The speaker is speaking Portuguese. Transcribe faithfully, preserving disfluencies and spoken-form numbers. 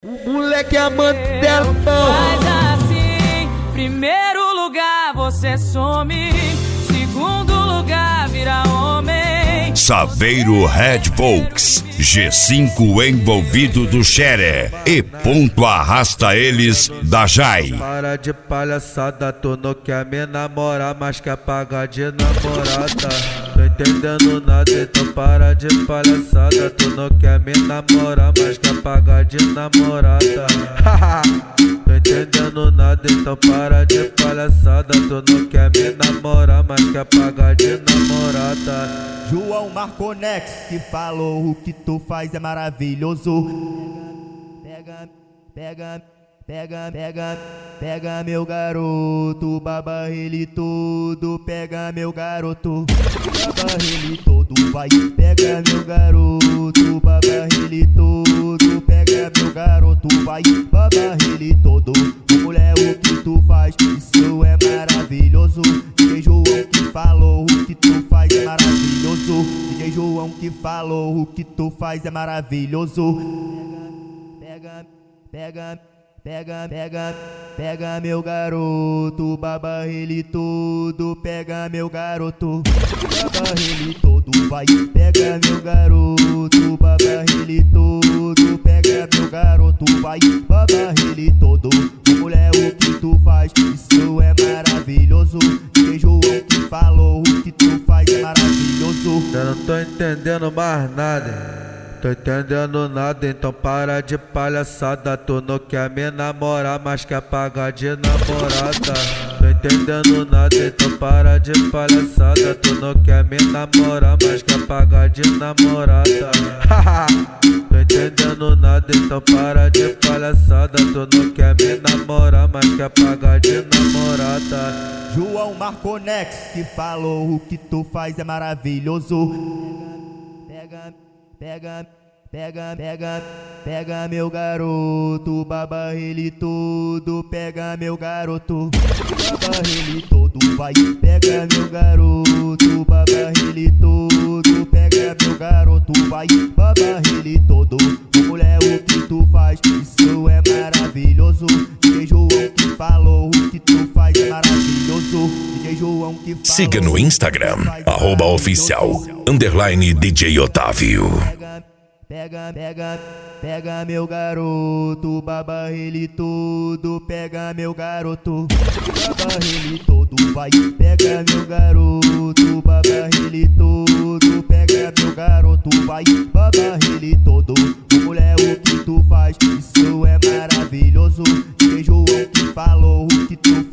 O moleque é amante dela. Mas assim, primeiro lugar você some, segundo lugar vira homem. Saveiro Red Volks, G cinco envolvido do Xere e ponto arrasta eles da Jai. Para de palhaçada, tu não quer me namorar, mas quer pagar de namorada. Tô entendendo nada, então para de palhaçada. Tu não quer me namorar, mas quer pagar de namorada. Tô entendendo nada, então para de palhaçada. Tu não quer me namorar, mas quer pagar de namorada. João Marconex que falou o que tu faz é maravilhoso. Pega, pega, pega, pega, pega meu garoto, baba ele todo, pega meu garoto, baba ele todo, vai, pega meu garoto, baba ele todo, pega meu garoto, vai, baba ele todo. Mulher, o que tu faz, isso é maravilhoso. D J João que falou o que tu faz é maravilhoso. D J João que falou o que tu faz é maravilhoso. Pega, pega, pega, pega, pega meu garoto, baba ele todo, pega meu garoto, baba ele todo, vai, pega meu garoto, baba ele todo, pega meu garoto, vai, baba ele todo. Mulher, o que tu faz, isso é maravilhoso. D J João que falou o que tu faz é maravilhoso. Eu não tô entendendo mais nada. Tô entendendo nada, então para de palhaçada. Tu não quer me namorar, mas quer pagar de namorada. Tô entendendo nada, então para de palhaçada. Tu não quer me namorar, mas quer pagar de namorada. Tô entendendo nada, então para de palhaçada. Tu não quer me namorar, mas quer pagar de namorada. João Marconex que falou o que tu faz é maravilhoso. Pega, pega, pega, pega, pega meu garoto, baba ele todo, pega meu garoto, baba ele todo, vai, pega meu garoto, baba ele todo, pega meu garoto, vai, baba ele todo. Mulher, o que tu faz, isso é maravilhoso. D J João que falou o que tu faz é maravilhoso. D J João que falou. Siga no Instagram, arroba oficial, underline D J Otávio. Pega, pega, pega meu garoto, baba ele todo, pega meu garoto, baba ele todo, vai, pega meu garoto, baba ele todo, pega meu garoto, vai, baba ele todo. Mulher, o que tu faz, isso é maravilhoso. D J João que falou o que tu faz